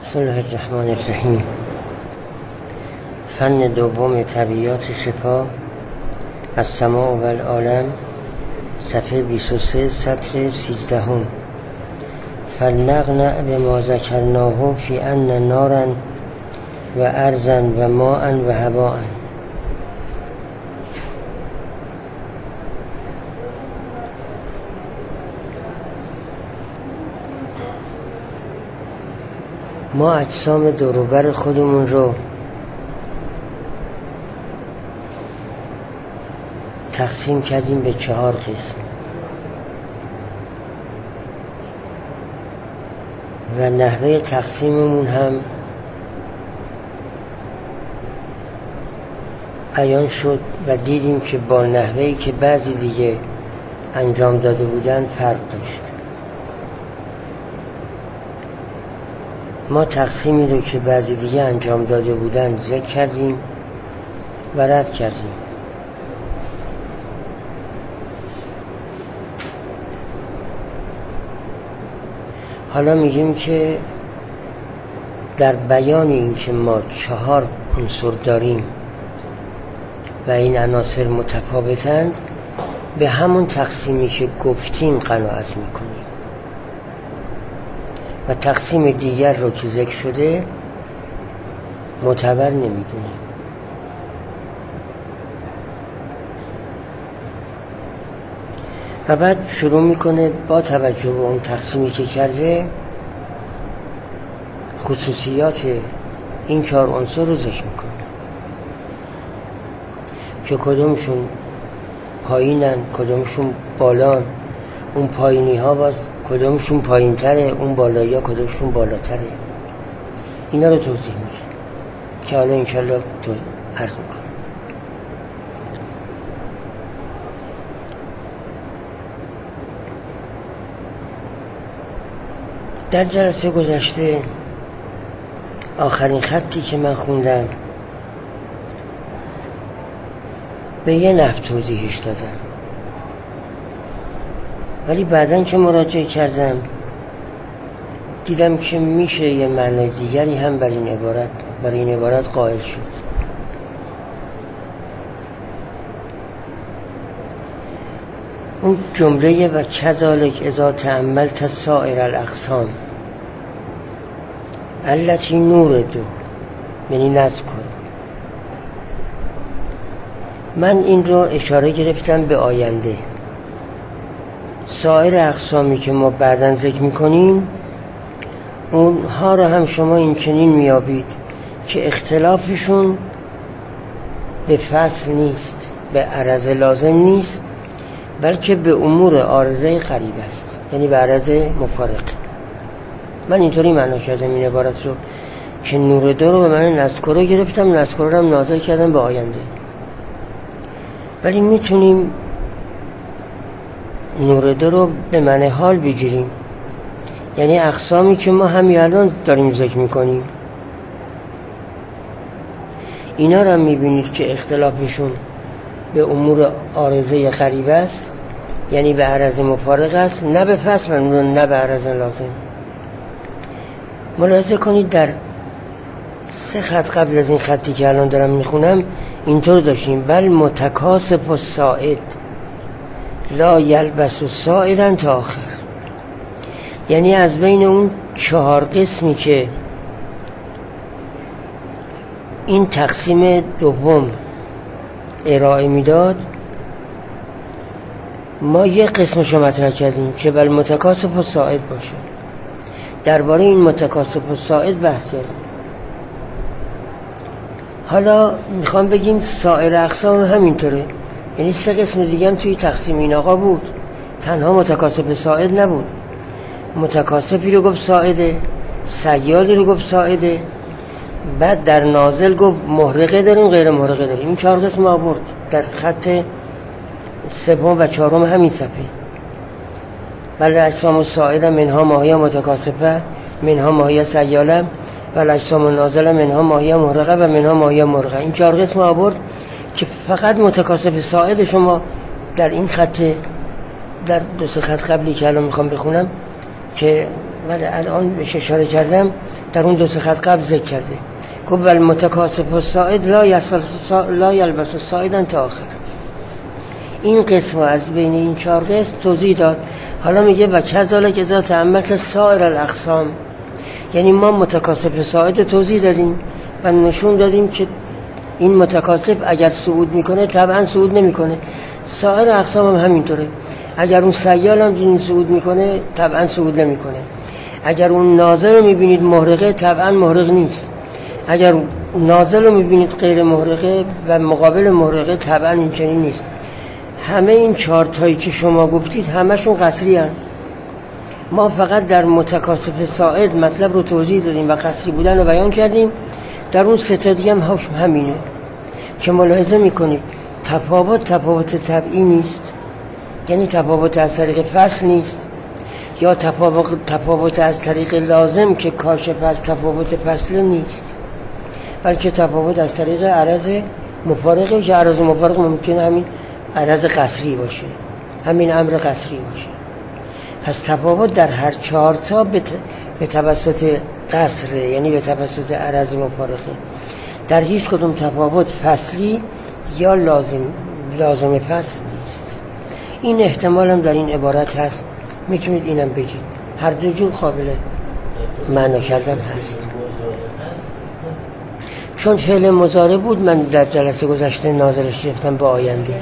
بسم الله الرحمن الرحیم. فن دوم طبیعیات شفا، السماع و العالم، صفحه 23 سطر 13. فلنقنع بما ذکرناه فی ان نارا و ارضا و ماء و هواء. ما اجسام دوروبر خودمون رو تقسیم کردیم به 4 قسم و نحوه تقسیممون هم عیان شد و دیدیم که با نحوهی که بعضی دیگه انجام داده بودن فرق داشت. ما تقسیمی رو که بعضی دیگه انجام داده بودن ذکر کردیم و رد کردیم. حالا میگیم که در بیان این که ما 4 عنصر داریم و این عناصر متفاوتند، به همون تقسیمی که گفتیم قناعت میکنیم و تقسیم دیگر رو که ذکر شده معتبر نمیدونیم. و بعد شروع میکنه با توجه به اون تقسیمی که کرده خصوصیات این 4 عنصر رو ذکر میکنه که کدومشون پایینن، کدومشون بالان، اون پایینی ها باز کدومشون پایین تره، اون بالایی ها کدومشون بالاتره. اینا رو توضیح میده که حالا انشالله عرض میکنم. در جلسه گذشته آخرین خطی که من خوندم به یه نحو توضیحش دادم، ولی بعدن که مراجعه کردم دیدم که میشه یه معنی دیگری هم برای این عبارت قائل شد. اون جمله و کذالک اذا تأملت سائر الاقسام التي نورد، یعنی نذکر. من این رو اشاره گرفتم به آینده. سایر اقسامی که ما بعداً ذکر میکنیم اونها رو هم شما این چنین میابید که اختلافشون به فصل نیست، به عرض لازم نیست، بلکه به امور عارضه قریب است، یعنی به عرض مفارق. من اینطوری معنا کردم این عبارت رو که نور دو رو به معنی نذکر رو گرفتم، نذکر رو هم نازل کردم به آینده. ولی میتونیم نور دو رو به معنی حال بگیریم، یعنی اقسامی که ما همین الان داریم ذکر میکنیم اینا رو میبینید که اختلافشون به امور عارضه قریب است، یعنی به عرض مفارق است، نه به فصل نه به عرض لازم. ملاحظه کنید در 3 خط قبل از این خطی که الان دارم میخونم اینطور داشتیم: بل متکاسف الساعد لا یلبس ساعدا تا آخر. یعنی از بین اون 4 قسمی که این تقسیم دوم ارائه میداد ما یک قسمش رو مطرح کردیم که بل متکاسف الساعد باشه. درباره این متکاسف الساعد بحث کردیم. حالا میخوام بگیم سایر اقسام همینطوره، یعنی 3 قسم دیگه هم توی تقسیم این آقا بود، تنها متکاسف ساعد نبود. متکاسفی رو گفت ساعده، سیالی رو گفت ساعده، بعد در نازل گفت محرقه داریم غیر محرقه داریم. این 4 قسم آورد در خط 3 و 4 همین صفحه. بل اجسام الساعده منها ماهی متکاسفه منها ماهی سیاله و اجسام النازله منها ماهی محرقه و منها ماهی مرغه. این 4 قسم آورد که فقط متکاسف ساعد شما در این خط، در 2 خط قبلی که الان میخوام بخونم که ولی الان بهش اشاره کردم، در اون 2 خط قبل ذکر کرده، گفت والمتکاسف الصاعد لا یلبس الصاعدا تا آخر. این قسم از بین این 4 قسم توضیح داد. حالا میگه و کذالک اذا تأملت سایر الاقسام، یعنی ما متکاسف صاعد توضیح دادیم و نشون دادیم که این متکاسف اگر صعود میکنه طبعا صعود نمیکنه، سایر اقسام هم همینطوره. اگر اون سیال هم جنین صعود میکنه طبعا صعود نمیکنه. اگر اون نازل رو میبینید محرقه طبعا محرق نیست. اگر نازل رو میبینید غیر محرقه و مقابل محرقه طبعا این چنین نیست. همه این 4 تایی که شما گفتید همشون قصری هست. ما فقط در متکاسف صاعد مطلب رو توضیح دادیم و قصری بودن رو بیان کردیم. در اون 3 تا دیگه هم حکم همینه که ملاحظه میکنید تفاوت طبعی نیست، یعنی تفاوت از طریق فصل نیست، یا تفاوت از طریق لازم که کاشف از تفاوت فصل نیست، بلکه تفاوت از طریق عرض مفارقه که عرض مفارق ممکنه همین عرض قصری باشه، همین امر قصری باشه. پس تفاوت در هر 4 تا به توسط قصره، یعنی به توسط عرض مفارقه. در هیچ کدوم تفاوت فصلی یا لازم فصل نیست. این احتمال هم در این عبارت هست، میتونید اینم بگید، هر دو جور قابل معنا کردن هست. چون فعل مضارع بود من در جلسه گذشته ناظرش گرفتم به آینده.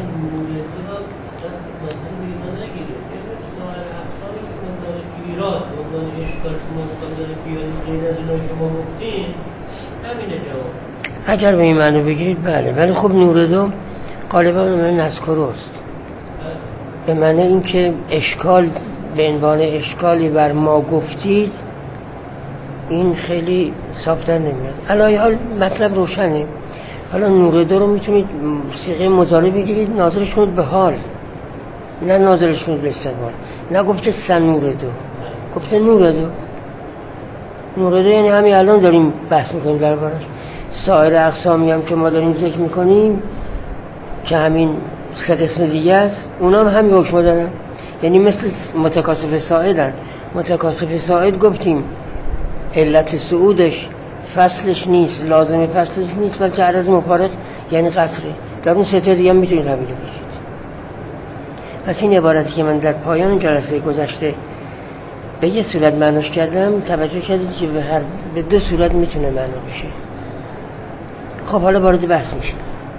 اگر به این معنی بگیرید بله، ولی خب نور دو غالبا من نذکروست، به معنی این که اشکال به عنوان اشکالی بر ما گفتید این خیلی صاف نمیاد. الان حال مطلب روشنه. حالا نور دو رو میتونید صیغه مضارع بگیرید، ناظرش کنید به حال، نه ناظرش کنید به استقبال. نه گفته سنور دو، گفته نور دو. نور دو یعنی همین الان داریم بحث میکنیم دربارش. سایر اقسامی هم که ما داریم ذکر میکنیم که همین 3 قسم دیگه است، اونا هم همین حکم دارن، یعنی مثل متکاسف صاعدن. متکاسف صاعد گفتیم علت صعودش فصلش نیست، لازم فصلش نیست، بلکه عرض مفارق یعنی قصره. در اون 3 تا دیگه هم میتونید همین رو بگید. پس این عبارتی که من در پایان جلسه گذشته به یه صورت معناش کردم، توجه کردید که به 2 صورت میتونه معنا بشه. خب حالا وارد بحث میشه.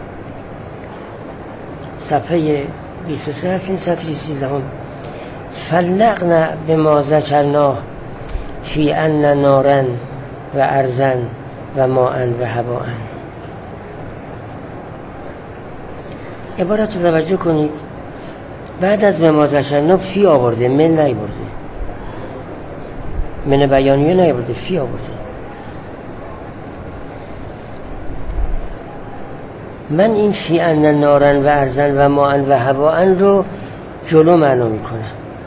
صفحه 23 هستیم، سطر 13. فلنقنا بما ذکرنا فی ان نارن و ارزن و ماءن و هواءن. عبارت رو توجه کنید. بعد از بما ذکرنا فی آورده، من نیاورده، من بیانیه نیاورده، فی آورده. من این فی ان نارن و ارزن و ماءن و هواءن رو جلو معنا میکنم.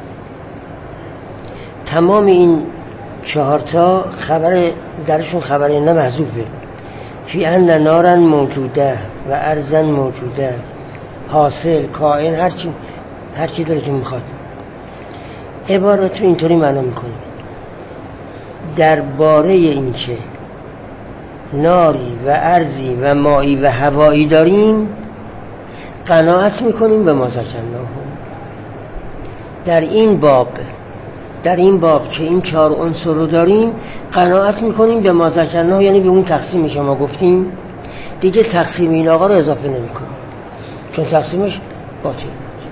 تمام این 4 تا خبر درشون خبر نه محذوفه. فی ان نارن موجوده و ارزن موجوده، حاصل، کائن، هر چی داره که میخواد. عبارت رو اینطوری معنا میکنیم. درباره این که ناری و ارضی و مایی و هوایی داریم قناعت میکنیم به ما ذکرناه. در این باب که این 4 عنصر رو داریم قناعت میکنیم به ما ذکرناه، یعنی به اون تقسیمی که ما گفتیم. دیگه تقسیم این آقا رو اضافه نمیکنیم چون تقسیمش باطل بود.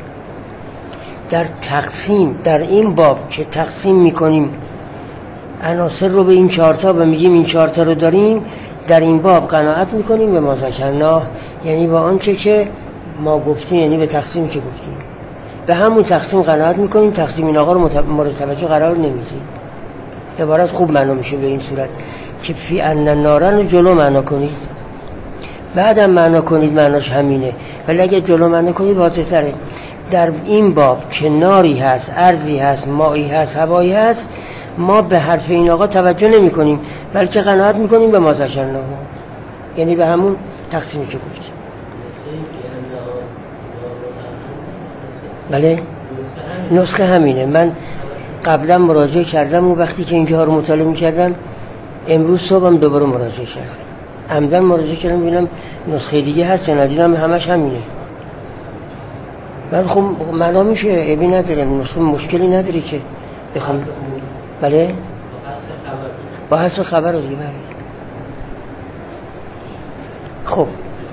در این باب که تقسیم میکنیم عناصر رو به این 4 تا و میگیم این 4 تا رو داریم، در این باب قناعت میکنیم به ما ذکرناه، یعنی با آنچه که ما گفتیم، یعنی به تقسیمی که گفتیم، به همون تقسیم قناعت میکنیم. تقسیم این آقا رو مورد توجه قرار نمیدیم. عبارت خوب معنا میشه به این صورت که فی ان نارن رو جلو معنا کنید، بعدم معنا کنید معناش همینه، ولی اگه جلو معنا کنید واضح تره. در این باب که ناری هست، ارضی هست، مایی هست، هوایی هست، ما به حرف این آقا توجه نمی کنیم بلکه قناعت میکنیم به ما ذکرناه، یعنی به همون تقسیمی که گفتیم. بله نسخه همینه. من قبلا مراجعه کردم و وقتی که اینجا رو مطالعه می‌کردم امروز صبحم دوباره مراجعه کردم، عمدن مراجعه کردم ببینم نسخه دیگه هست یا ندیدم، همش همینه. من خب معلوم میشه عیبی نداره، مشکلی نداره که بخوام. بله با حسب خبر رو دیگه. بله خب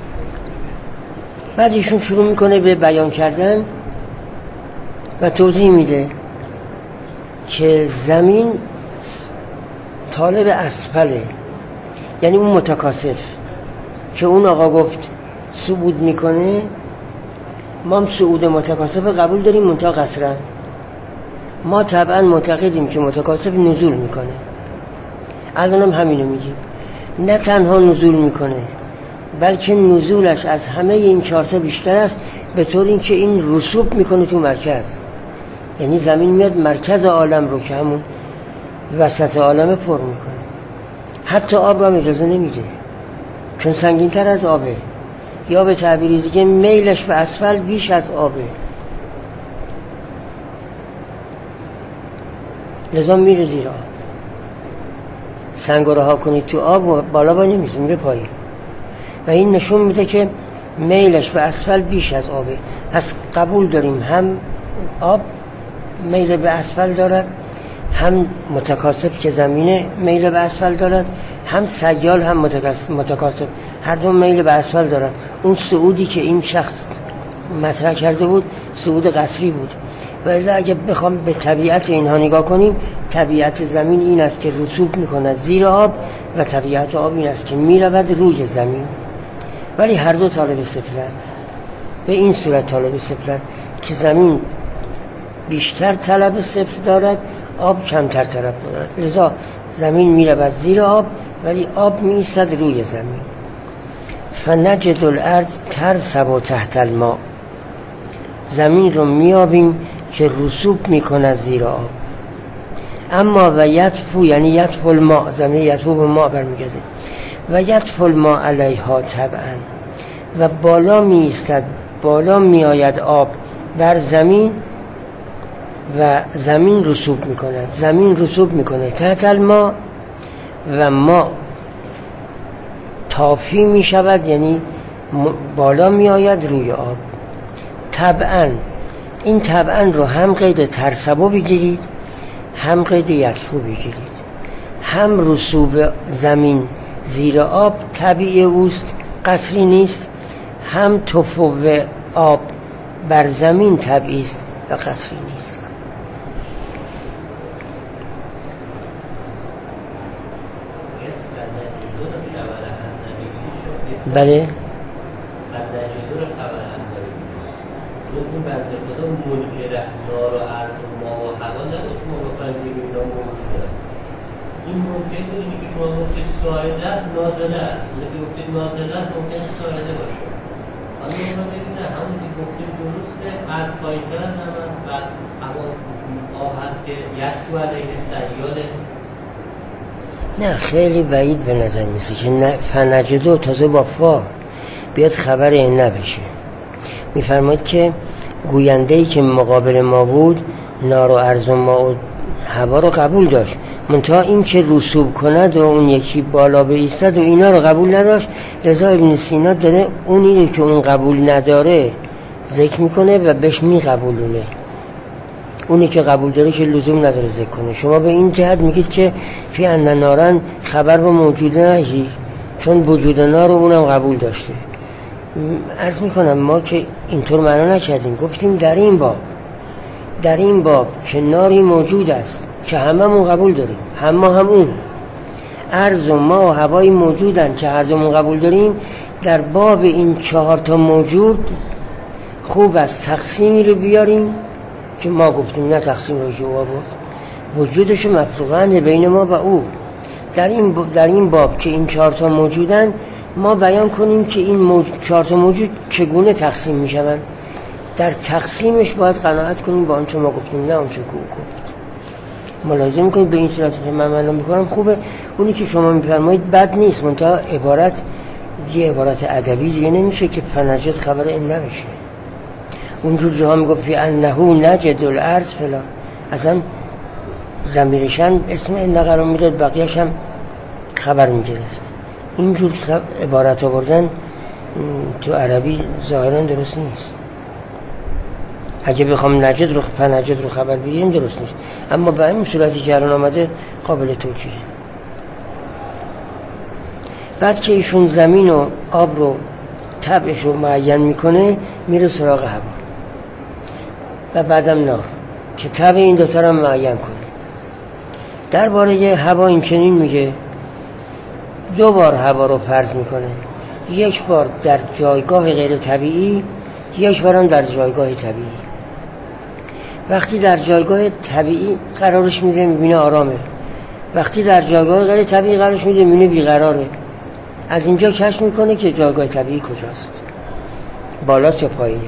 بعد ایشون شروع میکنه به بیان کردن و توضیح میده که زمین طالب اسفله، یعنی اون متکاسف که اون آقا گفت صعود میکنه، ما هم صعود متکاسف قبول داریم منتها قصرا. ما طبعا معتقدیم که متکاسف نزول میکنه، الان هم همینو میگیم، نه تنها نزول میکنه بلکه نزولش از همه این 4 تا بیشتر است، به طور اینکه این رسوب میکنه تو مرکز، یعنی زمین میاد مرکز عالم رو که همون وسط عالم پر میکنه. حتی آب رو هم اجازه نمیده چون سنگین تر از آبه، یا به تعبیری دیگه میلش به اسفل بیش از آبه، لذا میره زیر آب. سنگ رو رها کنید تو آب بالا با نمیزه، میره پایین و این نشون میده که میلش به اسفل بیش از آبه. پس قبول داریم هم آب میل به اسفل دارد، هم متکاسف که زمینه میل به اسفل دارد، هم سیال هم متکاسف، هر دو میل به اسفل دارد. اون صعودی که این شخص مطرح کرده بود صعود قصری بود، و الا اگه بخوام به طبیعت اینها نگاه کنیم، طبیعت زمین این است که رسوب میکنه زیر آب و طبیعت آب این است که میرود روی زمین، ولی هر دو طالب صفرن. به این صورت طالب صفرن که زمین بیشتر طلب صفر دارد، آب کمتر طلب دارد، لذا زمین میرود زیر آب ولی آب میایستد روی زمین. فنجد الارض ترسب تحت الماء، زمین رو میابیم که رسوب میکنه زیر آب. اما و یطفو، یعنی یطفو الماء، زمین یطفو به ماء برمیگرده، و یطفو الماء علیها طبعا، و بالا میایستد، بالا میآید آب بر زمین و زمین رسوب میکند، زمین رسوب میکنه تحت الماء و ما طافی میشود، یعنی بالا میآید روی آب. طبعا این طبعا رو هم قید ترسبو بگیرید هم قید یطفو بگیرید. هم رسوب زمین زیر آب طبیعی اوست، قصری نیست، هم تفو آب بر زمین طبیعی است و قصری نیست. بله چون این بنده خدا ملک رهدار و عرض و ما و هوا نداشت ما بخواهیم بگیم اینا موجوده. این ممکن بودی که شما گفتید ساعده است نازله است، اونه که گفتید نازله است ممکن ساعده باشه. حالا ما بگید نه، همون که گفتید درسته، عرض پایین‌تر از هم است و هوا آب هست که یکو علیه سیاله. نه خیلی بعید به نظر میسه که فنجدو تازه با فا بیاد خبر این نبشه. میفرماید که گوینده‌ای که مقابل ما بود نار و ارض و ما و هوا رو قبول داشت، منتها این که رسوب کند و اون یکی بالا بایستد و اینا رو قبول نداشت. لذا ابن سینا داره اونی رو که اون قبول نداره ذکر میکنه و بهش میقبولونه، اونی که قبول داره که لزوم نداره ذکر کنه. شما به این جهت میگید که فی ان نارن خبر با موجود نهی، چون وجود نار رو اونم قبول داشته. عرض میکنم ما که اینطور معنا نکردیم، گفتیم در این باب که ناری موجود است که هممون قبول داریم، هم اون ارض و ما و هوایی موجودن که هر دومون قبول داریم، در باب این 4 تا موجود خوب است تقسیمی رو بیاریم که ما گفتیم، نه تقسیم رو که او گفت، وجودش مفروغانه بین ما و او. در این باب که این 4 تا موجودن ما بیان کنیم که این 4 تا موجود چگونه تقسیم میشوند. در تقسیمش باید قناعت کنیم با آنچه ما گفتیم، نه آنچه که او گفت. ملاحظه میکنید به این صورت که من معنا میکنم خوبه. اونی که شما میفرمایید بد نیست، منتها عبارت یه عبارت ادبی دیگه نمیشه که فنجد خبر این نبشه. اونجور جاها میگفت فی انه نجد الارض فلان، اصلا ضمیرشن اسم ان قرار میداد، بقیه‌اش هم خبر میگرفت. اینجور عبارت آوردن تو عربی ظاهرا درست نیست. اگه بخوام نجد رو خبر بگیریم درست نیست، اما به این صورتی که الان آمده قابل توجیه. بعد که ایشون زمین و آب رو طبعش رو معین میکنه، میره سراغ هوا و بعدم نار که طبع این دوتا رو معین کنه. درباره هوا این چنین میگه، 2 بار هوا رو فرض میکنه، 1 بار در جایگاه غیر طبیعی، 1 بار هم در جایگاه طبیعی. وقتی در جایگاه طبیعی قرارش میده میبینه آرامه، وقتی در جایگاه غیر طبیعی قرارش میده میبینه بیقراره. از اینجا کشف میکنه که جایگاه طبیعی کجاست، بالاست یا پایینه.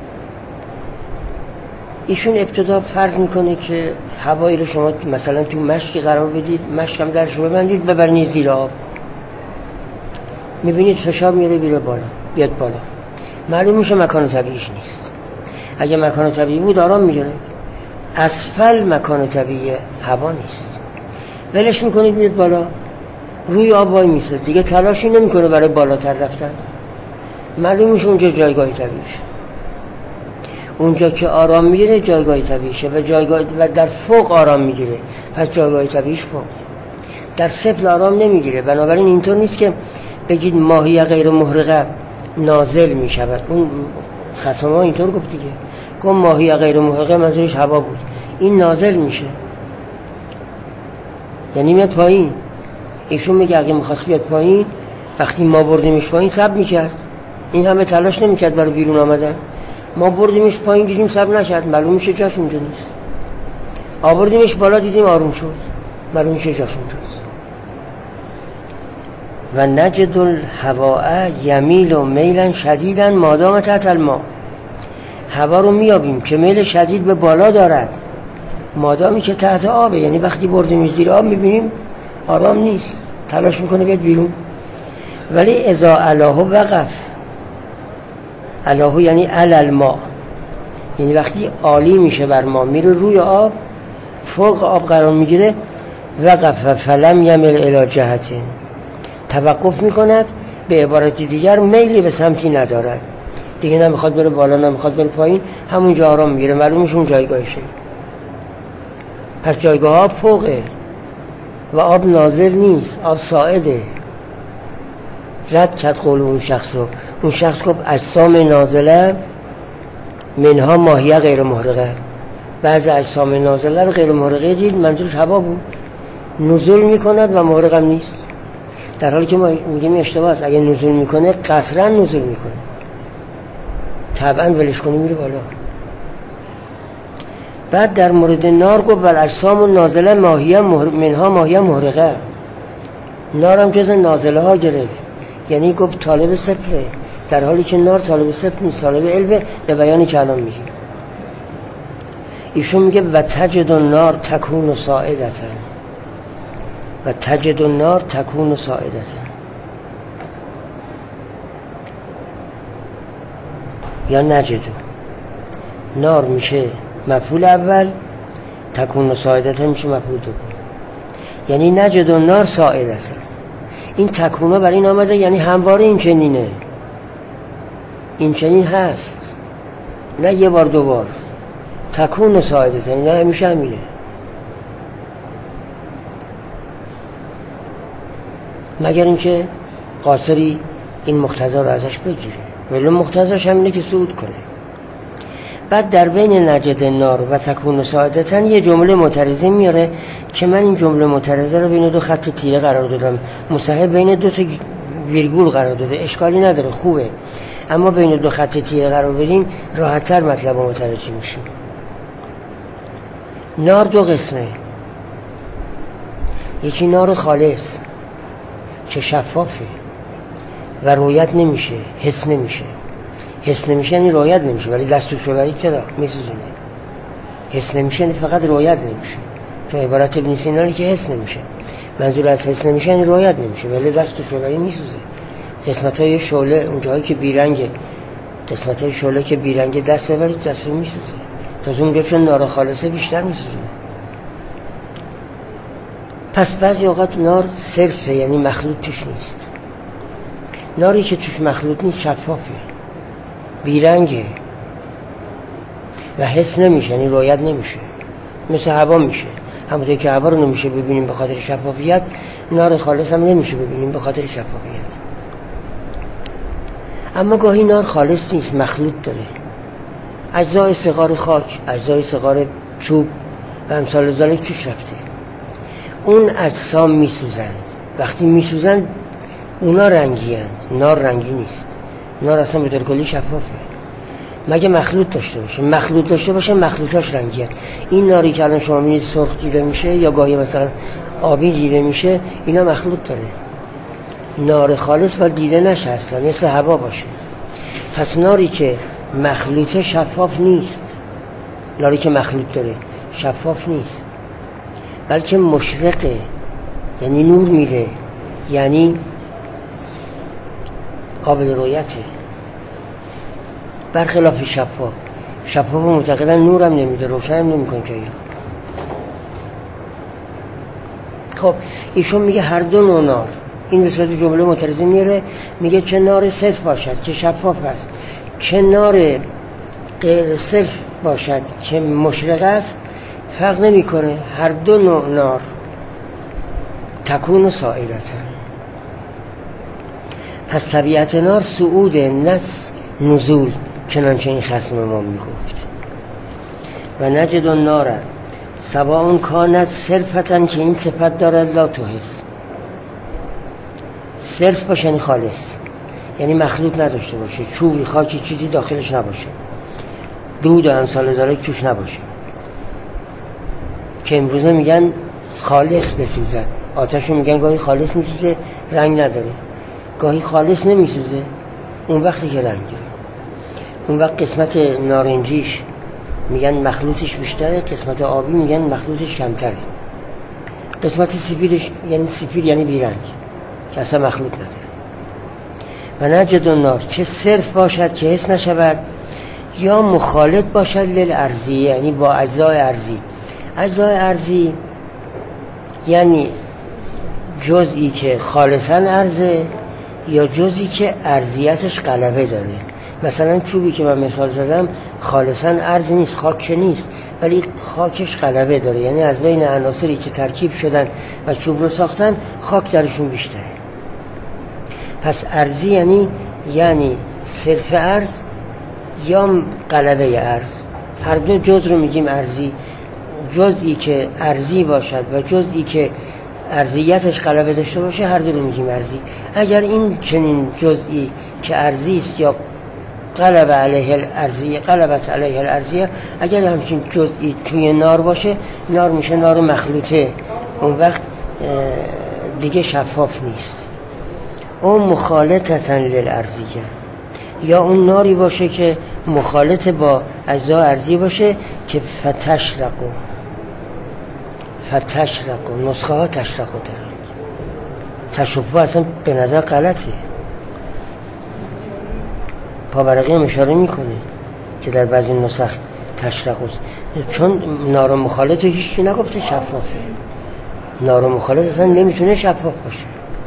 ایشون ابتدا فرض میکنه که هوایی رو شما مثلا تو مشکی قرار بدید، مشک هم درش رو ببندید، ببرنید زیر آب، میبینید فشار میره بیاد بالا. معلوم میشه مکان طبیعیش نیست. اگه مکان طبیعی بود آرام میگیره. اسفل مکان طبیعی هوا نیست، ولش میکنید میاد بالا، روی آب وای میسه، دیگه تلاشی نمیکنه برای بالاتر رفتن. معلوم میشه اونجا جایگاه طبیعیشه. اونجا که آرام میگیره جایگاه طبیعیشه و در فوق آرام میگیره، پس جایگاه طبیعیش فوق. در سفل آرام نمیگیره. بنابراین اینطور نیست که بگید ماهی غیر محرقه نازل میشود. اون خصما اینطور گفت دیگه، گفت ماهی غیر محرقه منظورش هوا بود، این نازل میشه یعنی میاد پایین. ایشون میگه اگه میخواست بیاد پایین، وقتی ما بردیمش پایین صبر میکرد، این همه تلاش نمیکرد برای بیرون آمدن. ما بردیمش پایین دیدیم صبر نکرد، معلوم میشه جاش اونجا نیست. آوردیمش بالا دیدیم آروم شد، معلوم میشه جاش اونجاست. و نجد الهواء یمیل و میلا شدیدا مادام تحت الماء. هوا رو میابیم که میل شدید به بالا دارد مادامی که تحت آبه، یعنی وقتی بردیمش زیر آب میبینیم آرام نیست، تلاش میکنه بیاد بیرون. ولی اذا علاه وقف، علاه یعنی علی الماء، یعنی وقتی عالی میشه بر ما، میره روی آب، فوق آب قرار میگیره، وقف فلم یمل الی جهتین، توقف میکند، به عبارت دیگر میلی به سمتی ندارد، دیگه نمیخواد بره بالا نمیخواد بره پایین، همونجا آرام میگیره، معلوم میشه اون جایگاهشه. پس جایگاه آب فوقه و آب نازل نیست، آب صاعده. رد کرد قول اون شخص رو. اون شخص گفت اجسام نازله منها ماهیه غیر محرقه، بعضی اجسام نازله رو غیر محرقه دید، منظورش هوا بود، نزول میکند و محرق هم نیست. در حالی که ما میگیم اشتباه است، اگه نزول میکنه قصرا نزول میکنه، طبعا ولش کنی میره بالا. بعد در مورد نار گفت ول اجسام نازله ماهیه منها ماهیه محرقه، نار هم جز نازله ها گرفت، یعنی گفت طالب صفره، در حالی که نار طالب صفر نیست، طالب علمه، به بیانی که الان میگیم. ایشون میگه و تجد النار تکون ساعدتا، و تجد النار تکون ساعدتا، یا نجدو، نار میشه مفعول اول، تکون ساعدتا میشه مفعول دوم، یعنی نجد النار ساعدتا. این تکونه برای این آمده یعنی همواره این چنینه، این چنین هست، نه یه بار دو بار. تکون ساعدتا نه همیشه همینه. مگر اینکه قاصری این مقتضا رو ازش بگیره، ولی مقتضاش همینه که صعود کنه. بعد در بین نجد النار و تکون ساعدتا یه جمله معترضه میاره که من این جمله معترضه رو بین 2 خط تیره قرار دادم، مصحح بین 2 تا ویرگول قرار داده، اشکالی نداره، خوبه، اما بین 2 خط تیره قرار بدیم راحت‌تر مطلب متوجه میشیم. نار 2 قسمه، یکی نار خالص که شفافه و رویت نمیشه، حس نمیشه. حس نمیشه یعنی رویت نمیشه، ولی دستوش ببرید چرا میسوزونه. حس نمیشه یعنی فقط رویت نمیشه، چون عبارت ابن سینایی که حس نمیشه، منظور از حس نمیشه یعنی رویت نمیشه، ولی دستوش ببرید میسوزه. قسمت‌های شعله اونجایی که بیرنگه، قسمت‌های شعله که بیرنگه دست ببرید دستو میسوزه، تا اون گفت نار خالصه بیشتر میسوزه. پس بعضی اوقات نار صرفه، یعنی مخلوط توش نیست. ناری که توش مخلوط نیست شفافه، بیرنگه و حس نمیشه، یعنی رویت نمیشه، مثل هوا میشه. همونطور که هوا رو نمیشه ببینیم به خاطر شفافیت، نار خالص هم نمیشه ببینیم به خاطر شفافیت. اما گاهی نار خالص نیست، مخلوط داره، اجزای صغار خاک، اجزای صغار چوب و امثال ذالک توش رفته. اون اجسام میسوزند. وقتی میسوزند اونا رنگی هند. نار رنگی نیست، نار اصلا به طور کلی شفافه، مگه مخلوط داشته باشه. مخلوط داشته باشه مخلوطاش رنگی هند. این ناری که الان شما می‌بینید سرخ دیده میشه یا گاهی مثلا آبی دیده میشه، اینا مخلوط داره. نار خالص باید دیده نشه اصلا، مثل هوا باشه. پس ناری که مخلوطه شفاف نیست، ناری که مخلوط داره شفاف نیست، بلکه مشرقه، یعنی نور میده، یعنی قابل رویته، برخلاف شفاف. شفاف معتقدن نورم نمیده، روشنم نمیکنه جایی. خب ایشون میگه هر دو نوع نار، این به صورت جمله معترضه میاره، میگه چه نار صرف باشد که شفاف است، چه نار غیر صرف باشد که مشرق است، فرق نمیکنه. هر دو نوع نار تکون ساعدتن. پس طبیعت نار صعود، نس نزول، چنانچه این خصم ما میگفت. و نجد النار سواء کانت صرفتن، که این صفت دارد لا تحس. صرف باشه یعنی خالص، یعنی مخلوط نداشته باشه، چوبی خاکی چیزی داخلش نباشه، دود و امثال ذالک توش نباشه، که امروزه میگن خالص بسوزد. آتشو میگن گاهی خالص میسوزه رنگ نداره، گاهی خالص نمیسوزه اون وقتی که رنگ داره. اون وقت قسمت نارنجیش میگن مخلوطش بیشتره، قسمت آبی میگن مخلوطش کمتره، قسمت سفیدش یعنی سفید یعنی بیرنگ که اصلا مخلوط نداره. و نجد النار، چه صرف باشد که حس نشود، یا مخالط باشد للارضیه، یعنی با اجزای ارضی. اجزای ارضی یعنی جزئی که خالصاً ارضه یا جزئی که ارضیتش غلبه داره. مثلا چوبی که من مثال زدم خالصاً ارض نیست، خاک نیست، ولی خاکش غلبه داره، یعنی از بین عناصری که ترکیب شدن و چوب رو ساختن خاک درشون بیشتره. پس ارضی یعنی صرف ارض یا غلبه ارض. هر دو جز رو میگیم ارضی، جزئی که ارضی باشد و جزئی که ارضیتش غلبه داشته باشه هر دو رو میگیم ارضی. اگر این چنین جزئی که ارضی است یا غلبت علیه الارضیه، اگر همچین جزئی توی نار باشه، نار میشه نار مخلوطه، اون وقت دیگه شفاف نیست. اون مخالطتن للارضیه، یا اون ناری باشه که مخالط با اجزا ارضی باشه که فتشرقو. نسخه ها تشرقو دارند. تشفو اصلا به نظر غلطه. پاورقی هم اشاره میکنه که در بعضی نسخ تشرقوست، چون نار مخالط هیچی نگفته شفافه. نار مخالط اصلا نمیتونه شفاف باشه.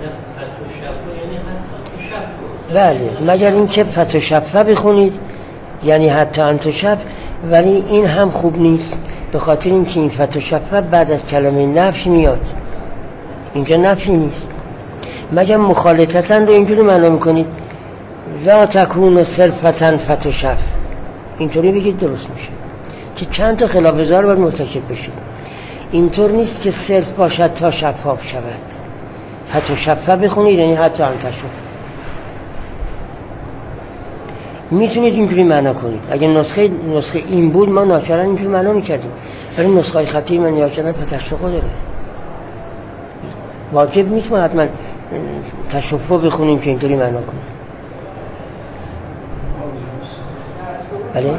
بله، مگر این که فتشفه بخونید یعنی حتی انتشف، ولی این هم خوب نیست، به خاطر اینکه این فتشفه بعد از کلمه نفی میاد، اینجا نفی نیست. مگر مخالطتن رو اینجوری معنا میکنید لا تکون صرفتن فتشف، اینطوری بگید درست میشه، که چند تا خلاف ظاهر باید مرتکب بشید. اینطور نیست که صرف باشد تا شفاف شود. فتشفه بخونید یعنی حتی انتشف. میتونید اینجوری معنا کنید. اگه نسخه این بود ما ناچارن اینجوری معنا میکردیم، ولی نسخه خطی من یا کردن فتشفه داره. واجب نیست ما حتما تشفه بخونیم که اینطوری معنا کنیم. بله؟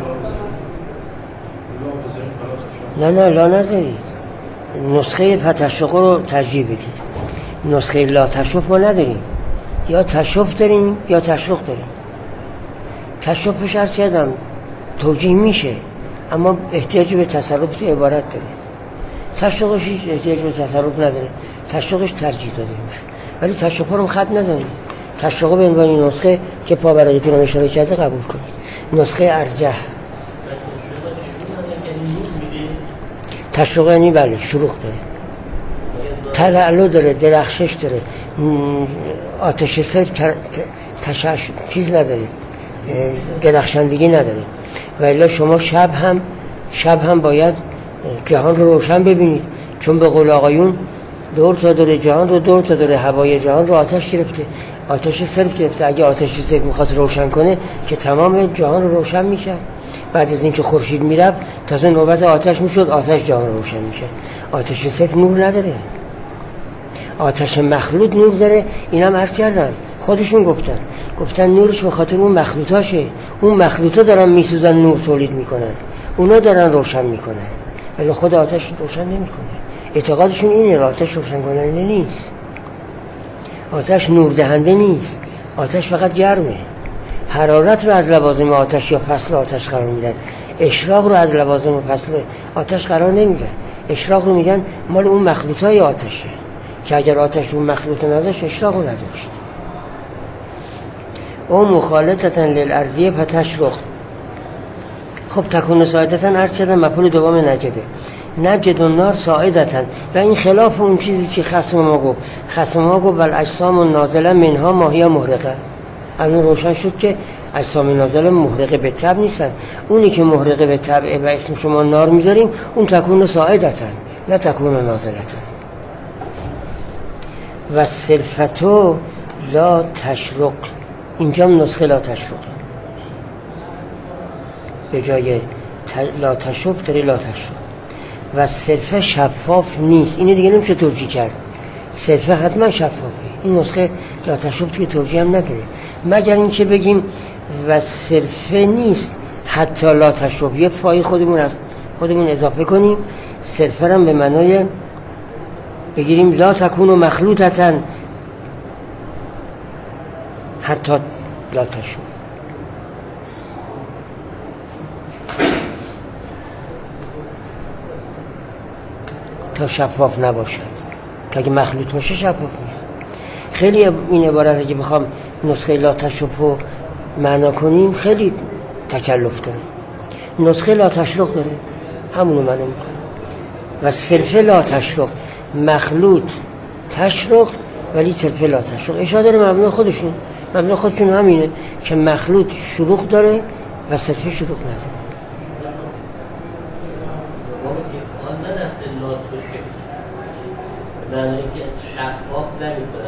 نه لا نذارید، نسخه فتشفه رو ترجیح بدید. نسخه لا تشف ما نداریم، یا تشف داریم یا تشرق داریم. تشفش عرض کردم توجیه میشه، اما احتیاج به تصرف تو عبارت داره. تشرقش احتیاج به تصرف نداره، تشویقش ترجیح داده میشه. ولی تشویق رو خط نزنید. تشویق به عنوان نسخه که پاورقی پیران اشاره کرده قبول کنید. نسخه ارجح. تشویق یعنی بله شروق داره، تلالو داره، درخشش داره، آتش صرف چیز نداره، درخشندگی نداره. و الا شما شب هم باید جهان رو روشن ببینید، چون به قول آقایون دور تا دور جهان رو، دور تا دور هوای جهان رو آتش گرفته، آتش صرف گرفته. اگه آتش صرف میخواست روشن کنه که تمام جهان رو روشن میکرد. بعد از اینکه خورشید میرفت تازه نوبت آتش میشد، آتش جهان رو روشن میکرد. آتش صرف نور نداره، آتش مخلوط نور داره. اینم عرض کردم، خودشون گفتن نورش به خاطر اون مخلوطاشه. اون مخلوطا دارن میسوزن، نور تولید میکنن، اونا دارن روشن میکنن، ولی خود آتش روشن نمیکنه. اعتقادشون اینه آتش روشن کننده نیست، آتش نور دهنده نیست، آتش فقط گرمه. حرارت رو از لوازم آتش یا فصل آتش قرار میدن، اشراق رو از لوازم فصل آتش قرار نمیدن. اشراق رو میگن مال اون مخلوطای آتشه، که اگر آتش اون مخلوط نداشت اشراق رو نداشت. او مخالطتن للارضیه فتشرق. خب تکون ساعدتن عرض کردن مفعول دوم نجده. نجد النار ساعدتن، و این خلاف اون چیزی که خصم ما گفت بل اجسام النازله منها ماهی محرقه. الان روشن شد که اجسام نازله محرقه به تبع نیستن. اونی که محرقه به تبع و اسم شما نار میذاریم اون تکون ساعدتن، نه تکون نازلتن. و صرفتو لا تشرق، اینجا نسخه لا تشرق به جای لا تشرق داره لا تشرق. و صرفه شفاف نیست، اینه دیگه نمیشه توجیه کرد. صرفه حتما شفافه، این نسخه لا تشرق توی توجیه هم نداره، مگر این که بگیم و صرفه نیست حتی لا تشرق، یه فای خودمون اضافه کنیم. صرفه هم به معنای بگیریم لا تکون و مخلوطتن حتی لا تشرق، تا شفاف نباشد. که اگه مخلوط باشه شفاف نیست. خیلی این عبارت که بخوام نسخه لا تشرق رو معنا کنیم خیلی تکلف داره. نسخه لا تشرق داره، همونو معنا میکنه. و صرف لا تشرق، مخلوط تشرق ولی صرف لا تشرق. اشاره داره مبنا خودشون همینه که مخلوط شروق داره و صرف شروق نداره. معنی که شفاف نمی‌کنه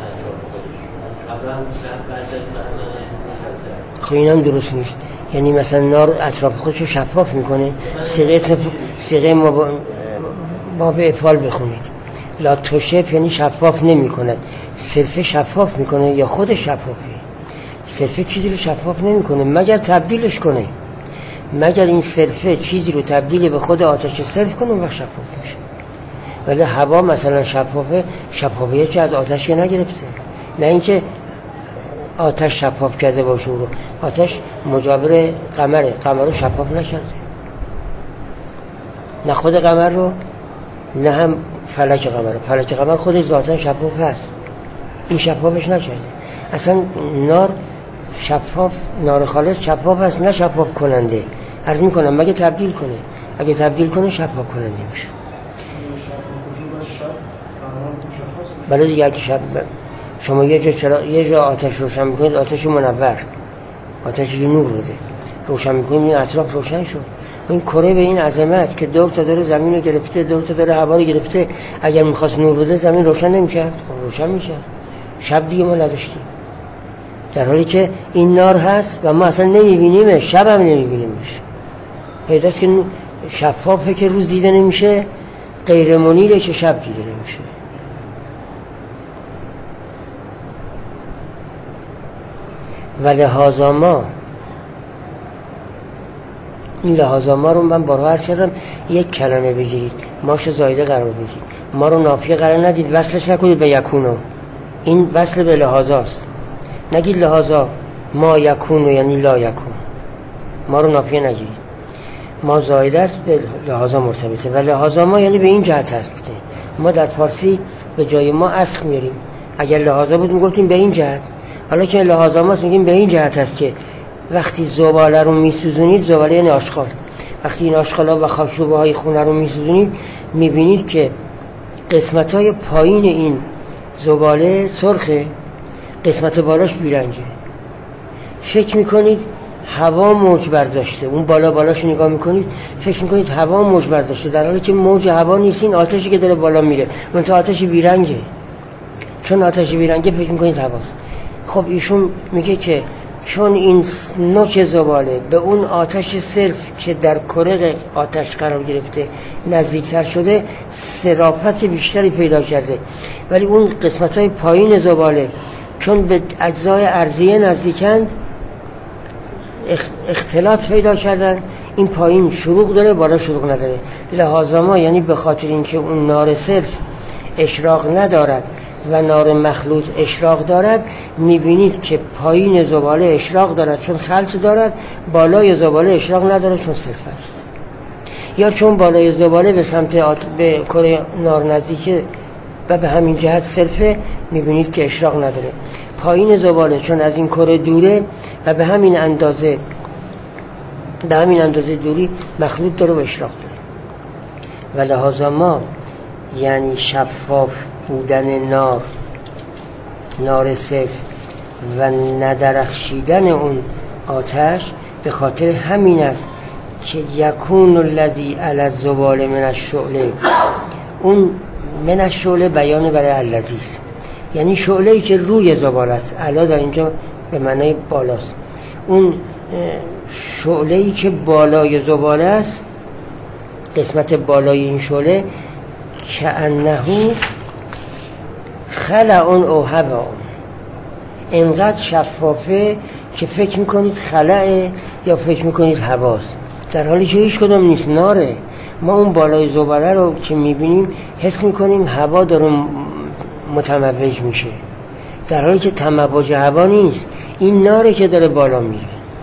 خب اینم درست نیست. یعنی مثلا نار اطراف خودش رو شفاف میکنه. صیغه ما به افعال بخونید. لا تشف یعنی شفاف نمی‌کند، صرف شفاف میکنه یا خود شفافه. صرف چیزی رو شفاف نمیکنه مگر تبدیلش کنه، مگر این صرف چیزی رو تبدیل به خود آتش صرف کنه و شفاف میشه. ولی هوا مثلا شفافیت چه از آتش نگرفته، نه اینکه آتش شفاف کرده باشه رو. آتش مجاور قمر رو شفاف نکرده، نه خود قمر رو نه هم فلک قمر خودش ذاتاً شفاف هست، این شفافش نکرده. اصلا نار خالص شفاف هست، نه شفاف کننده. عرض میکنم مگه تبدیل کنه، اگه تبدیل کنه شفاف کننده میشه. بله دیگه اگه شما یه جا آتش روشن میکنید، آتش منور، آتش نور بوده روشن میکنید، این اطراف روشن شد. این کره به این عظمت که دور تا دور زمین رو گرفته، دور تا دور هوا رو گرفته، اگر میخواست نور بده زمین روشن نمیشه؟ خب روشن میشه. شب دیگه ما نداشتیم، در حالی که این نار هست و ما اصلا نمیبینیمش، شب هم نمیبینیمش. پیداست که شفافه که روز دیده نمیشه، غیر منیره که شب دیده نمیشه. و لحاظا ما، این لحاظا ما رو من بارها عرض کردم، یک کلمه بگیرید، ماشو زایده قرار بدید، ما رو نافیه قرار ندید، وصلش نکنید به یکونو. این وصل به لحاظاست، نگید لحاظا ما یکونو یعنی لا یکون، ما رو نافیه نگیرید. ما زایده است به لحاظا مرتبطه و لحاظا ما یعنی به این جهت هست که ما در فارسی به جای ما اسخ میاریم. اگر لحاظا بود میگفتیم به این جهت. حالا که لحاظا ماست میگیم به این جهت هست که وقتی زباله رو میسوزونید، زباله یعنی آشغال، وقتی این آشغالا و خاکروبه های خونه رو میسوزونید میبینید که قسمت های پایین این زباله سرخه، قسمت بالاش بیرنگه. فکر میکنید هوا موج برداشته، اون بالا نگاه میکنید فکر میکنید هوا موج برداشته، در حالی که موج هوا نیست، این آتشی که داره بالا میره، منتها آتش بیرنگه. چون آتش بیرنگه فکر میکنید هواست. خب ایشون میگه که چون این نوک زباله به اون آتش صرف که در کره آتش قرار گرفته نزدیکتر شده، صرافت بیشتری پیدا کرده، ولی اون قسمت‌های پایین زباله چون به اجزای ارضیه نزدیکند اختلاط پیدا کردن، این پایین شروق داره، بالا شروق نداره. لحاظا ما یعنی به خاطر اینکه اون نار صرف اشراق ندارد و نار مخلوط اشراق دارد، میبینید که پایین زباله اشراق دارد چون خلط دارد، بالای زباله اشراق ندارد چون صرف است. یا چون بالای زباله به سمت به کره نار نزدیکه و به همین جهت صرفه، میبینید که اشراق نداره. پایین زباله چون از این کره دوره و به همین اندازه دوری مخلوط داره و اشراق داره. و لحاظا ما یعنی شفاف بودن نار صرف و ندرخشیدن اون آتش به خاطر همین است که یکون الذی علی الزبال من الشعله. اون من الشعله بیان برای الذی است، یعنی شعله‌ای که روی زباله است. علا در اینجا به معنای بالاست. اون شعله‌ای که بالای زباله است، قسمت بالای این شعله کأنه خلأ او هوا، اینقدر شفافه که فکر میکنید خلأه یا فکر میکنید هواست، در حالی که هیچ کدام نیست، ناره. ما اون بالای زباله رو که میبینیم حس میکنیم هوا داره متموج میشه، در حالی که تموج هوا نیست، این ناره که داره بالا میره.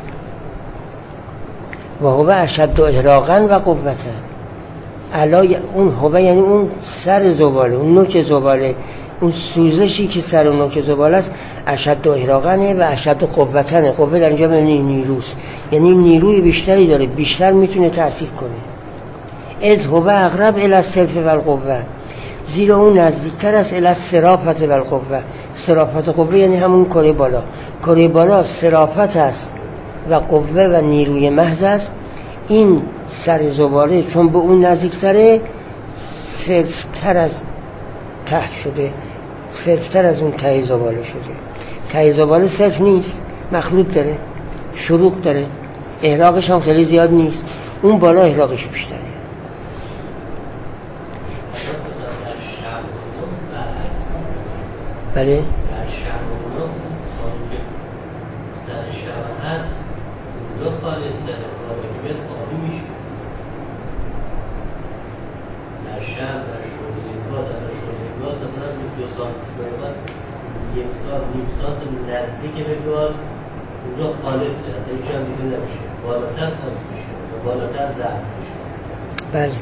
و هو اشد احراقا و قوتا. علا اون هو یعنی اون سر زباله، اون نوک زباله، اون سوزشی که سر اون نوک زباله است، اشد احراقا و اشد قوتا. قوه در اینجا معنی نیروست، یعنی نیروی بیشتری داره، بیشتر میتونه تأثیر کنه. از هو اقرب الی الصرف و القوه، زیرا اون نزدیکتر است الی الصرافت و القوه. صرافت قوه یعنی همون کره بالا. کره بالا صرافت است و قوه و نیروی محض است. این سر زباله چون به اون نزدیکتره، صرفتر از ته شده، صرفتر از اون ته زباله شده. ته زباله صرف نیست، مخلوط داره، شروق داره، احراقش هم خیلی زیاد نیست، اون بالا احراقش بیشتره. بله؟ در شهر سر شهر هست اونجا خالص داره، راکبت آبی میشه. در شهر، در شعله‌گاه، در شعله‌گاه مثلا 2 سانتی یک سانت، نیم سانت نزدیک به گاز اونجا خالص هست، هیچ هم دیده نمیشه. بالاتر خالص میشه و بالاتر زرد میشه. بله.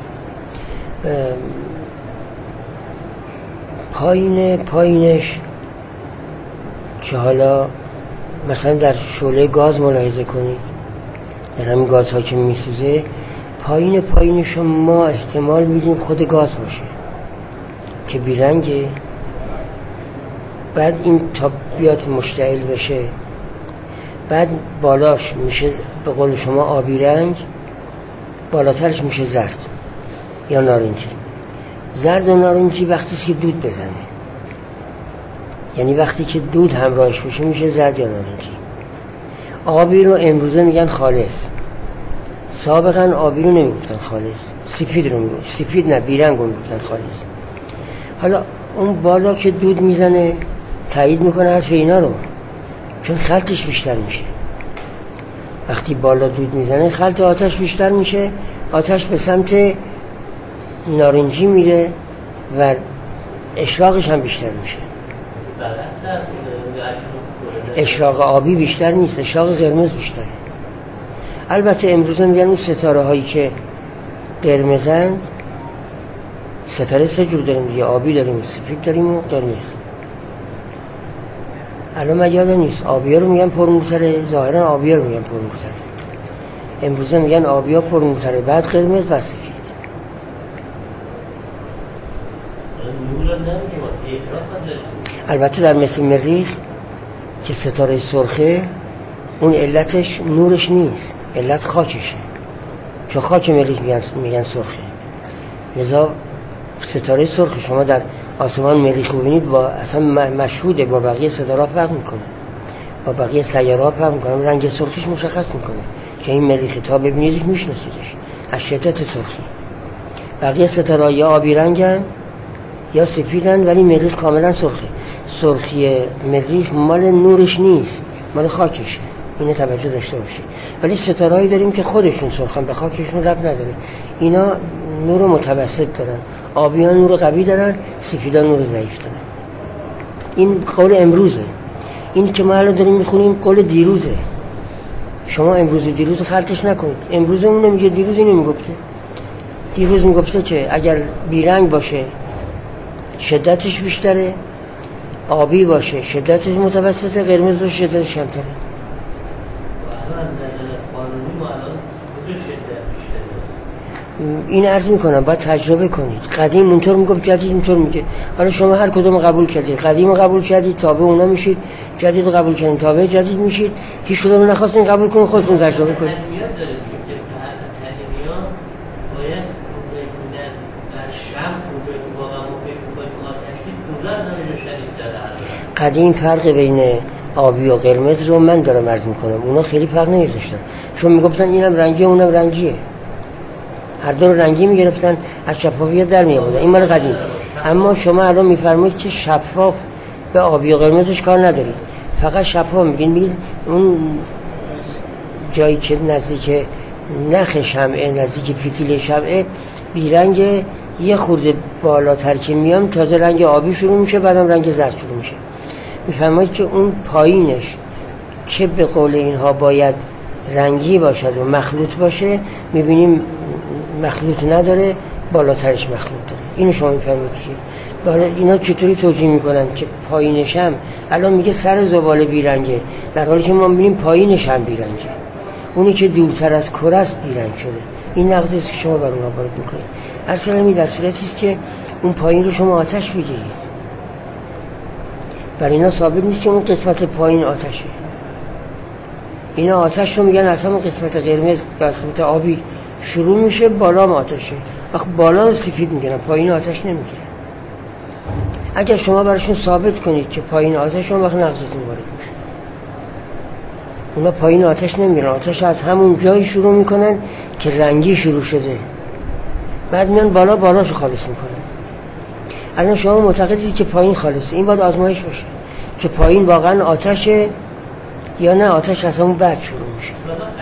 پایینش که حالا مثلا در شعله گاز ملاحظه کنید، در همین گازها که میسوزه، پایینش ما احتمال میدیم خود گاز باشه که بیرنگه، بعد این تا بیاد مشتعل بشه، بعد بالاش میشه به قول شما آبی رنگ، بالاترش میشه زرد یا نارنجی. زرد و نارنجی وقتیست که دود بزنه، یعنی وقتی که دود همراهش بشه میشه زرد یا نارنجی. آبی رو امروزه میگن خالص، سابقا آبی رو نمیگفتن خالص، سفید نه بیرنگ رو میگفتن خالص. حالا اون بالا که دود میزنه تایید میکنه حرف اینا رو، چون خلطش بیشتر میشه. وقتی بالا دود میزنه خلط آتش بیشتر میشه، آتش به سمت نارنجی میره و اشراقش هم بیشتر میشه. اشراق آبی بیشتر نیست، اشراق قرمز بیشتره. البته امروز میگن اون ستاره هایی که قرمزن ستاره 3 جور داریم دیگه، آبی داریم، سفید داریم و قرمز. الان من یادم نیست آبیا رو میگن پرنورتره، ظاهرا آبیا رو میگن پرنورتره، امروزه میگن آبیا پرنورتره، بعد قرمز، بعد سفید. البته در مثل مریخ که ستاره سرخه، اون علتش نورش نیست، علت خاکشه، چون خاک مریخ میگن سرخه. لذا ستاره سرخ شما در آسمان مریخ ببینید با اصلا مشهوده، با بقیه ستاره فرق میکنه، با بقیه سیاره فرق میکنه، رنگ سرخیش مشخص میکنه که این مریخ تا ببینیدش میشناسیدش از شدت سرخی. بقیه ستاره یا آبی رنگن یا سفیدن، ولی مریخ کاملا سرخه. سرخی مریخ مال نورش نیست، مال خاکشه، اینو توجه داشته باشید. ولی ستارهایی داریم که خودشون سرخن، به خاکشون ربط نداره، اینا نور متوسط دارن. آبیان نور قوی دارن، سفیدان نور ضعیف دارن. این قول امروزه. این که ما الان داریم میخونیم قول دیروزه. شما امروز دیروز خلطش نکنید. امروز اون نمیگه، دیروز اینو میگفته. دیروز میگفته که اگر بیرنگ باشه شدتش بیشتره، آبی باشه شدتش متوسطه، قرمز باشه شدتش کمتره. این عرض میکنم باید تجربه کنید. قدیم اونطور میگفت، جدید اینطور میگه. حالا شما هر کدوم قبول کردید، قدیم قبول کردید تابع اونا میشید، جدید قبول کردید تابع جدید میشید. هیچ کدوم نخواستین قبول کنید، خودتون تجربه کنید. قدیم فرق بین آبی و قرمز رو من دارم عرض میکنم، اونا خیلی فرق نمیذاشتن، چون میگفتن اینم رنگیه اونم رنگیه، هر دو رو رنگی میگرفتن، از شفافیت در میآوردن. این مال قدیم. اما شما الان میفرمایید که شفاف به آبی و قرمزش کار ندارید، فقط شفاف میگین اون جایی که نزدیک نخ شمعه، نزدیک فتیل شمعه بیرنگ، یه خورده بالاتر که میام تازه رنگ آبی شروع میشه، بعدم رنگ زرد شروع میشه. میفرمایید که اون پایینش که به قول اینها باید رنگی باشد و مخلوط باشه، میبینیم مخلوط نداره، بالاترش مخلوط داره. اینو شما میفرمایید که بالا اینا چطوری توجیه میکنن که پایینش هم الان میگه سر زباله بیرنگه، در حالی که ما میبینیم پایینش هم بیرنگه، اونی که دورتر از کره است بیرنگ شده. این نقضی است که شما بر اونها وارد میکنید. اصلا در صورتی است که اون پایین رو شما آتش بگیرید، برای اینا ثابت نیست که اون قسمت پایین آتشه. اینا آتش رو میگن اصلا اون قسمت قرمز، قسمت آبی شروع میشه، بالا هم آتشه. وقت بالا رو سفید میگن، پایین آتش نمیگیرن. اگر شما براشون ثابت کنید که پایین آتش، اون وقت نقضتون وارد میشه. اونا پایین آتش نمیگیرن، آتش از همون جایی شروع میکنن که رنگی شروع شده، بعد میان بالاشو خالص میکنن. الان شما معتقدید که پایین خالصه، این باید آزمایش باشه که پایین واقعا آتشه یا نه آتش از همون بعد شروع میشه.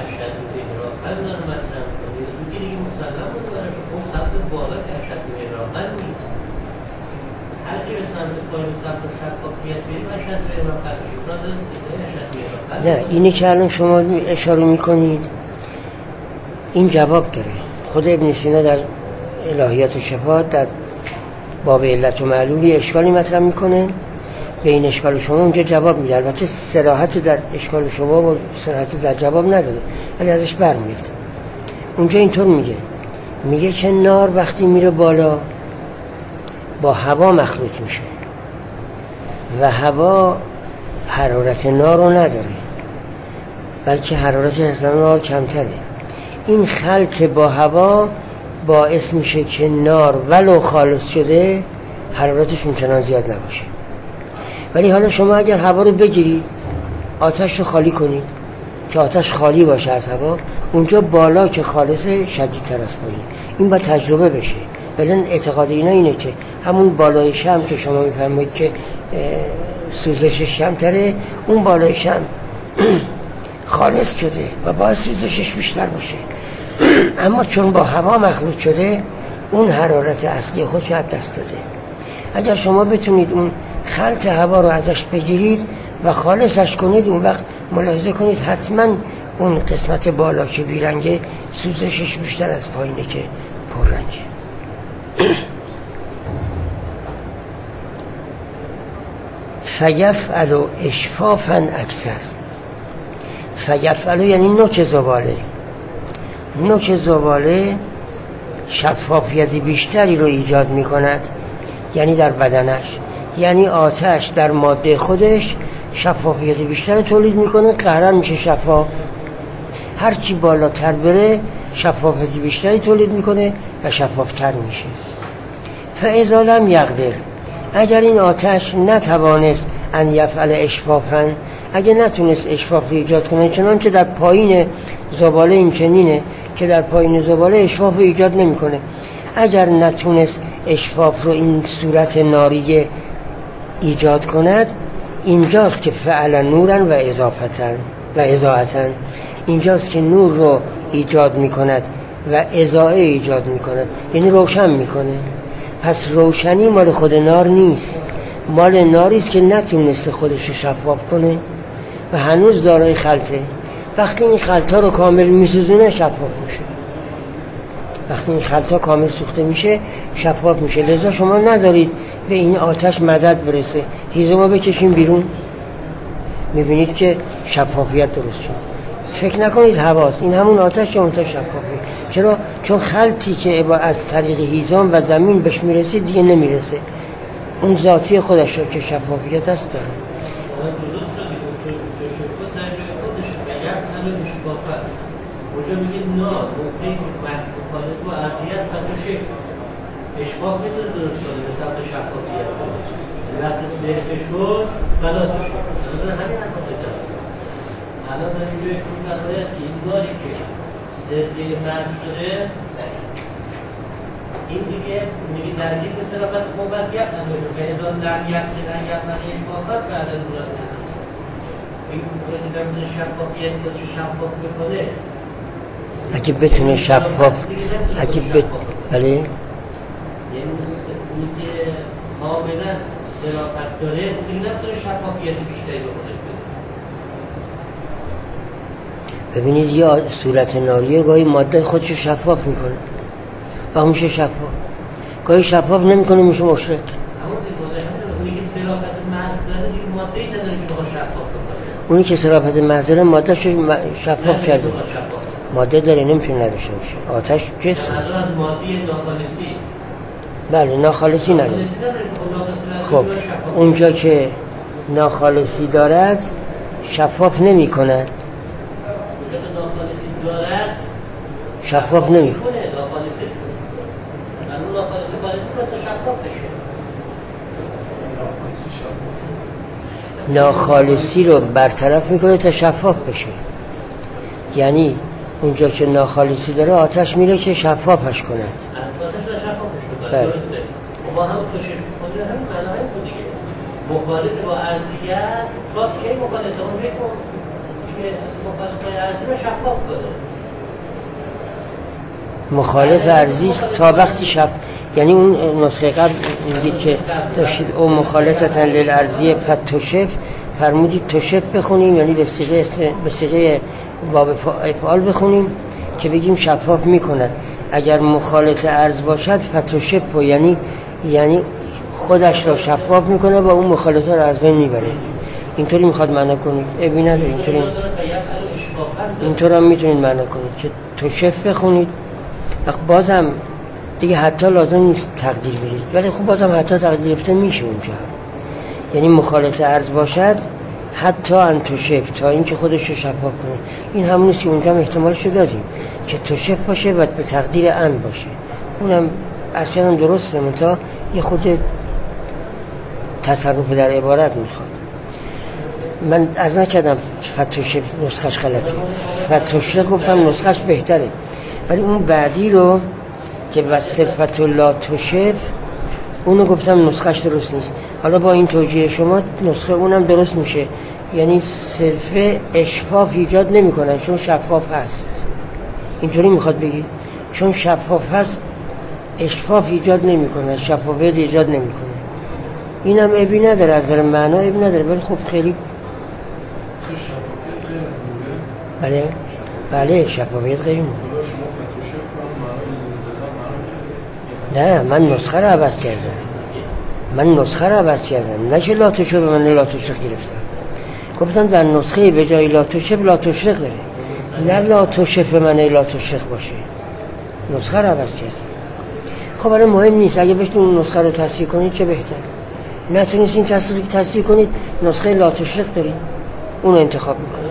نه اینی که الان شما اشاره میکنید این جواب داره. خود ابن سینا در الهیات و شفاعت در باب علت و معلولی اشکالی مطرح میکنه، به این اشکال شما اونجا جواب میده. البته صراحت در اشکال شما و صراحت در جواب نداره، ولی ازش برمیاد. اونجا اینطور میگه که نار وقتی میره بالا با هوا مخلوط میشه و هوا حرارت نار رو نداره، بلکه حرارت نار کمتره. این خلط با هوا باعث میشه که نار ولو خالص شده حرارتش اونچنان زیاد نباشه. ولی حالا شما اگر هوا رو بگیرید، آتش رو خالی کنید که آتش خالی باشه از هوا، اونجا بالا که خالصه شدیدتر از پایین. این با تجربه بشه. ولی اعتقاد اینا اینه که همون بالای شمع که شما میفرمایید که سوزشش کمتره، اون بالای شمع خالص شده و باید سوزشش بیشتر باشه، اما چون با هوا مخلوط شده اون حرارت اصلی خودش از دست داده. اگر شما بتونید اون خلط هوا رو ازش بگیرید و خالصش کنید، اون وقت ملاحظه کنید حتما اون قسمت بالا که بیرنگه سوزشش بیشتر از پایینه که پررنگه. فیفعل اشفافا اکثر. فیفعل یعنی نوک زباله. نوک زباله شفافیت بیشتری رو ایجاد می کند، یعنی در بدنش، یعنی آتش در ماده خودش شفافیت بیشتری تولید میکنه، قهرن میشه شفاف. هرچی بالاتر بره شفافیت بیشتری تولید میکنه و شفافتر میشه. فاذا لم یقدر، اگر این آتش نتوانست ان یفعل اشفافا، اگه نتونست اشفاف ایجاد کنه، چنانچه در پایین زباله این چنینه که در پایین زباله اشفاف ایجاد نمیکنه، اگر نتونست اشفاف رو این صورت ناریه ایجاد کند، اینجاست که فعل نورا و اضاءتا، اینجاست که نور رو ایجاد میکند و اضاءه ایجاد میکند، یعنی روشن میکنه. پس روشنی مال خود نار نیست، مال ناریست که نتونسته خودش رو شفاف کنه و هنوز دارای خلطه. وقتی این خلطه رو کامل میسوزونه شفاف میشه. وقتی این خلطه کامل سوخته میشه شفاف میشه. لذا شما نذارید به این آتش مدد برسه، هیزمو بکشین بیرون، میبینید که شفافیت درست شد. فکر نکنید هواست، این همون آتش اون تا شفافه. چرا؟ چون خلطی که از طریق هیزم و زمین بهش میرسه دیگه نمیرسه، اون ذاتی خودش رو که شفافیت هست داره. اونجا میگه نه، نقطه‌ای که مخالط با ارضیت فتوشه اشفاق میتونه درست کنه به سمت شفافیت کنه. وقتی صرفه شد فلاتش شد. همین حرف دارم. الان در اینجا شروع فرماید که این باری که صرفه مرد شده، این دیگه میگه نزدیک به صرافت موضیعت نمیشه که ازان لم یفعل اشفاقات بعد از مراد این که در مورد شفافیت با چه شفاف بکنه، اگه بتونه شفاف، بله، یعنی میگه کاملا صرافت داره، این نمیتونه شفافیت بیشتری به خودش بده. ببینید یه صورت ناریه گاهی ماده خودشو شفاف میکنه و میشه شفاف، گاهی شفاف نمیکنه میشه مشرک. اونی که صرافت محض داره دیگه ماده‌ای نداره که بخواد شفاف بکنه. اونی که صرافت محض داره ماده شو شفاف کرده، ماده داره نمیتونه نداشته باشه. آتش جسم، از ماده ناخالصی، بله ناخالصی نداره. خب اونجا که ناخالصی دارد شفاف نمی کند، شفاف نمی کند. ناخالصی رو برطرف میکنه تا شفاف بشه. یعنی اونجا که ناخالصی داره آتش میره که شفافش کند. بله. ما هم توشیح کنیم همین معنای خود دیگه. مخالط با ارضیه است، تا کی مخالطه اونجا که مخالط با ارضیه شفاف کنه. مخالط ارضی است تا وقتی یعنی اون نسخه قبل میگید که داشتید او مخالطتن للارضیه فتوشف، فرمودید توشف بخونیم، یعنی به صیغه باب افعال بخونیم که بگیم شفاف میکند. اگر مخالط ارض باشد فتوشف، یعنی خودش را شفاف میکنه و اون مخالطه را از بین میبره. اینطوری میخواد معنا کنید، ابی نداره. اینطور هم میتونید معنا کنید که توشف بخونید. بازم دیگه حتی لازم نیست تقدیر برید، ولی خب بازم حتی تقدیر گرفته میشه اونجا، یعنی مخالط ارض باشد حتی ان توشف، تا اینکه خودش رو شفاف کنه. این همونیست که اونجا هم احتمالش رو دادیم که توشف باشه و به تقدیر ان باشه. اونم اصلا درسته، منتها یه خود تصرف در عبارت میخواد. من از نکردم فتوشف نسخش غلطه، فتوشف گفتم نسخش بهتره، ولی اون بعدی رو که وصفت لا توشف اونو گفتم نسخش درست نیست. حالا با این توجیه شما نسخه اونم درست میشه، یعنی صرف اشفاف ایجاد نمی کنن چون شفاف هست. اینطوری میخواد بگید چون شفاف هست اشفاف ایجاد نمی کنن، شفافیت ایجاد نمی کنن. اینم ابی نداره، از در معنا ابی نداره، ولی خب خیلی بله شفافیت غیر نوره. نه من نسخه رو عوض کردم. من نسخه رو عوض کردم، نه که لا تشرق به من لا تشرق گرفتم. گفتم در نسخه به جای لا تشرق لا تشرق داره، نه لا تشرق به من لا تشرق باشه. نسخه رو عوض کردم. خب الان مهم نیست، اگه بهتون اون نسخه رو تصحیح کنید چه بهتر. نتونستین تصحیح کنید، نسخه لا تشرق دارید، اون رو انتخاب میکنید.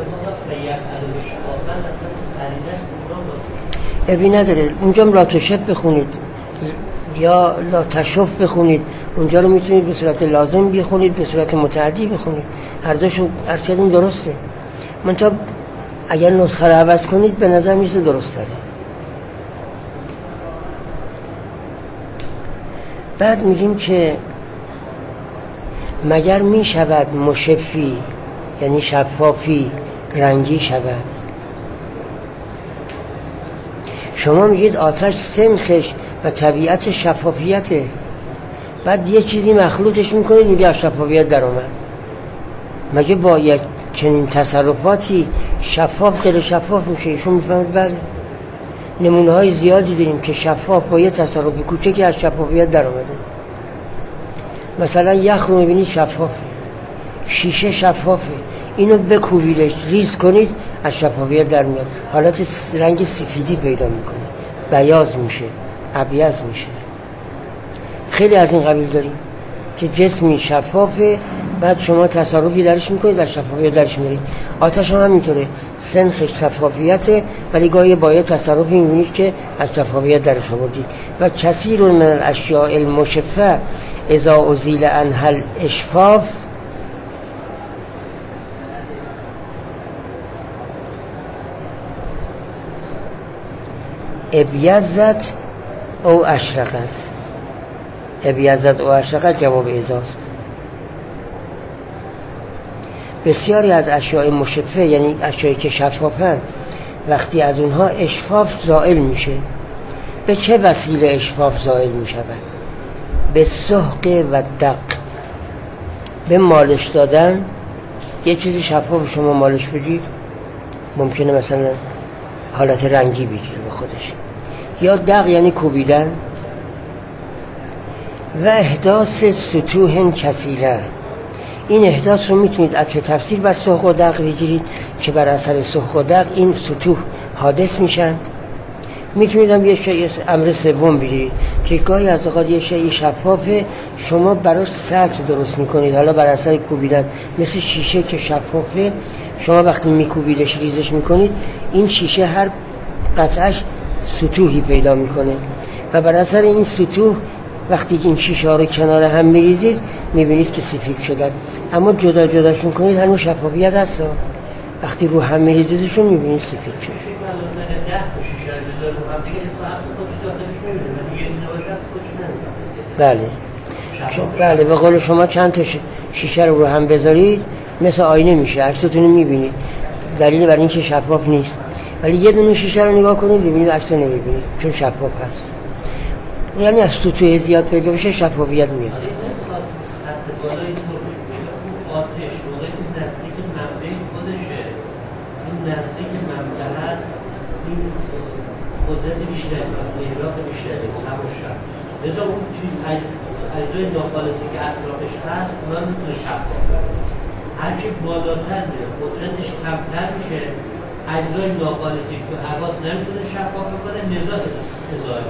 ابی نداره، اونجا لا تشرق بخونید یا لا تشرف بخونید، اونجا رو میتونید به صورت لازم بخونید، به صورت متعدی بخونید، هر دوشون عرض کردیم درسته. منتها اگر نسخه رو عوض کنید به نظر میسه درست داره. بعد میگیم که مگر میشود مشفی یعنی شفافی رنگی شود. شما میگید آتش سنخش و طبیعت شفافیته، بعد یه چیزی مخلوطش میکنید میگه شفافیت در اومد. مگه با یک چنین تصرفاتی شفاف غیر شفاف میشه؟ ایشون میفهمید بله. نمونه های زیادی داریم که شفاف با یه تصرف کوچکی از شفافیت در اومده. مثلا یخ رو میبینید شفافه، شیشه شفافه، اینو بکوبیدش ریز کنید از شفافیت در میاد، حالت رنگ سفیدی پیدا میکنه، بیاض میشه، ابیض میشه. خیلی از این قبیل داریم که جسمی شفافه، بعد شما تصرفی درش میکنید از شفافیت درش میارید. آتش هم همینطوره، سنخش شفافیته ولی گاهی باید تصرفی میبینید که از شفافیت درش آوردید. و کثیر من الاشیاء المشفه اذا ازیل عنها الاشفاف ابیضت او اشرقت. ابیضت او اشرقت جواب ازاست. بسیاری از اشیاء مشفه یعنی اشیایی که شفافن وقتی از اونها اشفاف زائل میشه. به چه وسیله اشفاف زائل میشود؟ به سحق و دق، به مالش دادن. یه چیزی شفاف شما مالش بدید ممکنه مثلا حالت رنگی بگیره به خودش، یا دق یعنی کوبیدن. و احداث سطوح کثیره، این احداث رو میتونید از تفسیر بر سحق و دق بگیرید که بر اثر سحق و دق این سطوح حادث میشن. میتونید هم یه شیء امر سوم بگیرید که گاهی از اوقات یه شیء شفافه شما براش سطح درست میکنید، حالا بر اثر کوبیدن، مثل شیشه که شفافه شما وقتی میکوبیدش ریزش میکنید این شیشه هر قطعش سطوحی پیدا میکنه و بر اثر این سطوح وقتی این شیشه ها رو کنار هم میریزید میبینید که سفید شدن، اما جدا جداشون کنید هنوز شفافیت هست. وقتی رو هم میریزیدشون میبینید سفید شد. بله بله، به قول شما چند تا شیشه رو هم بذارید مثل آینه میشه، عکستون رو میبینید، دلیل بر این که شفاف نیست. ولی یه دونه شیشه رو نگاه کنید ببینید عکس رو نمیبینید چون شفاف هست. یعنی از سطوح زیاد پیدا بشه شفافیت میاد. نزدیک منبع هست این قدرت بیشتری احراق بیشتری تماشا، لذا اون اجزای ناخالصی که اطرافش هست اونا میتونه شفاف باشه. هرچی بالاتر میره قدرتش کمتر میشه، اجزای ناخالصی که حواس نمیتونه شفاف بکنه، لذا ازای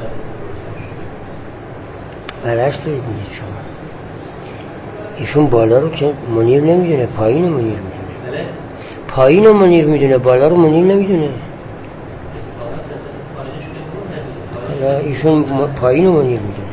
برعکس دارید میگید شما. ایشون بالا رو که منیر نمیدونه، پایین رو منیر میدونه. بله؟ پایین رو منیر میدونه، بالا رو منیر نمیدونه. ایشون پایین رو منیر میدونه.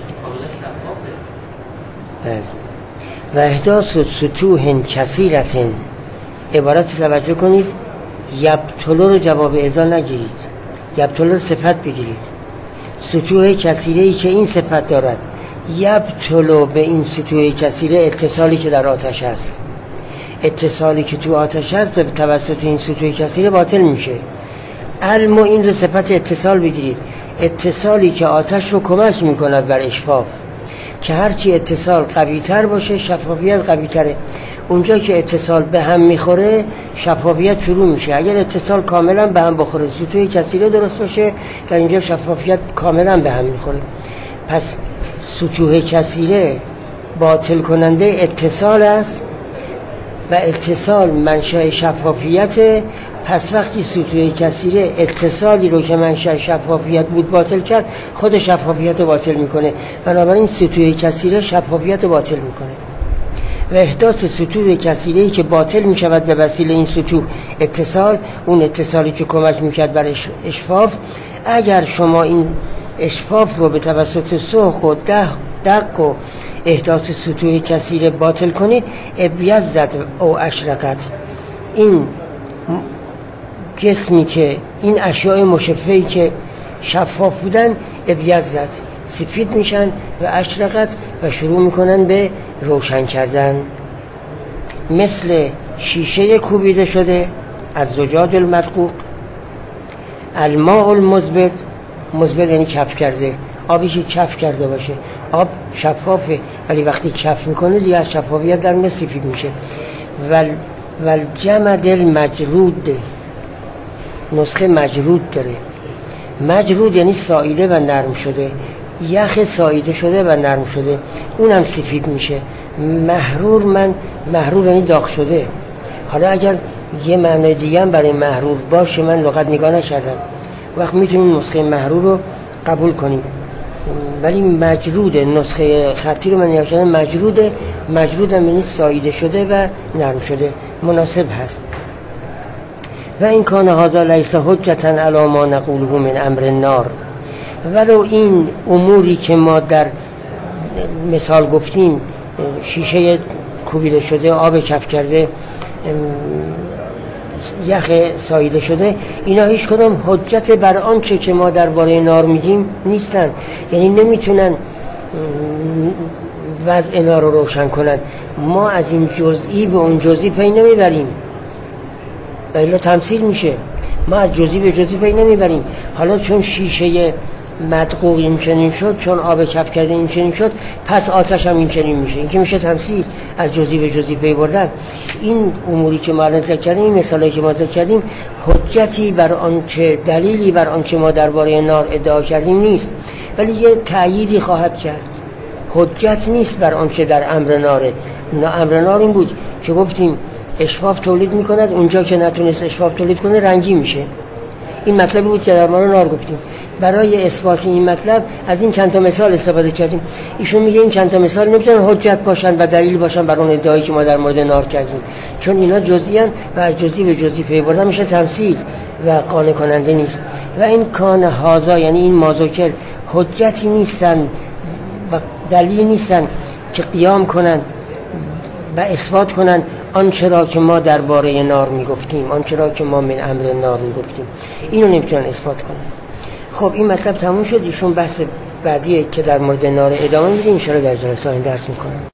بله. و احداث سطوح کثیرت، عبارت توجه کنید، یبطلو رو جواب ازا نگیرید، یبطلو رو صفت بگیرید. سطوح کثیره‌ای که این صفت دارد، یبطلو به این سطوح کثیره اتصالی که در آتش هست، اتصالی که تو آتش هست به توسط این سطوح کثیره باطل میشه. علم و این رو صفت اتصال بگیرید، اتصالی که آتش رو کمک میکند بر اشفاف، که هرچی اتصال قوی تر باشه شفافیت قوی تره. اونجا که اتصال به هم میخوره شفافیت شروع میشه. اگر اتصال کاملا به هم بخوره سطوح کثیره درست باشه، در اینجا شفافیت کاملا به هم میخوره. پس سطوح کثیره باطل کننده اتصال است و اتصال منشأ شفافیت. پس وقتی سطوح کثیره اتصالی رو که منشأ شفافیت بود باطل کرد، خود شفافیت باطل میکنه. بنابراین سطوح کثیره شفافیت باطل میکنه و احداث سطوح کثیره‌ای که باطل میشود به وسیله این سطوح اتصال، اون اتصالی که کمک میکرد بر اشفاف، اگر شما این اشفاف رو به توسط سوق و دق و احداث سطوح کثیره باطل کنید، ابیضت او اشرقت، این جسمی که این اشیاء مشفهی که شفاف بودن ابیضت سفید میشن و اشرقت و شروع میکنن به روشن کردن، مثل شیشه کوبیده شده از زجاج المدقوق. الماء المذبت، مذبت یعنی کف کرده، آبی که کف کرده باشه. آب شفافه ولی وقتی کف میکنه دیگه از شفافیت در میاد سفید میشه. والجمد المجرود، نسخه مجرود داره. مجرود یعنی ساییده و نرم شده، یخ ساییده شده و نرم شده، اونم سفید میشه. محرور یعنی داغ شده. حالا اگر یه معنی دیگه هم برای محرور باشه من لغت نگاه نکردم، وقت میتونیم نسخه محرور رو قبول کنیم، ولی مجرود نسخه خطی رو من نگاه کردم، مجرود هم یعنی ساییده شده و نرم شده، مناسب هست. و این کان هذا لیس حجتا علی ما نقوله من امر النار، ولو این اموری که ما در مثال گفتیم، شیشه کوبیده شده، آب کف کرده، یخ ساییده شده، اینا هیچ کدام حجت بر آنچه که ما درباره نار میگیم نیستن، یعنی نمیتونن وضع نار رو روشن کنن. ما از این جزئی به اون جزئی پی نمیبریم، الا تمثیل میشه. ما از جزئی به جزئی پی نمیبریم. حالا چون شیشه مدقوق این چنین شد، چون آب کف کرده این چنین شد، پس آتش هم این چنین میشه. این که میشه تمثیل، از جزئی به جزئی پی بردن. این اموری که ما الان ذکر کردیم، این مثالی که ما ذکر کردیم، حجتی بر آنچه، دلیلی بر آنچه ما درباره نار ادعا کردیم نیست، ولی یه تأییدی خواهد کرد. حجت نیست بر آنچه در امر ناره. امر نار این بود که گفتیم اشفاف تولید میکند، اونجا که نتونست اشفاف تولید کنه رنگی میشه. این مطلبی بود که در مورد نار گفتیم. برای اثبات این مطلب از این چند تا مثال استفاده کردیم. ایشون میگه این چند تا مثال نمیتونن حجت باشن و دلیل باشن بر اون ادعایی که ما در مورد نار کردیم، چون اینا جزئی ان و از جزئی به جزئی پی بردن میشه تمثیل و قانع کننده نیست. و این کان هازا یعنی این مازوکر حجتی نیستن و دلیل نیستن که قیام کنن و اثبات کنن آنچه را که ما درباره نار میگفتیم، آنچه را که ما من امر نار میگفتیم، اینو نمیتونن اثبات کنن. خب این مطلب تموم شد. ایشون بحث بعدی که در مورد نار ادامه میدیم، ان شاءالله در جلسه آینده درس میکنم.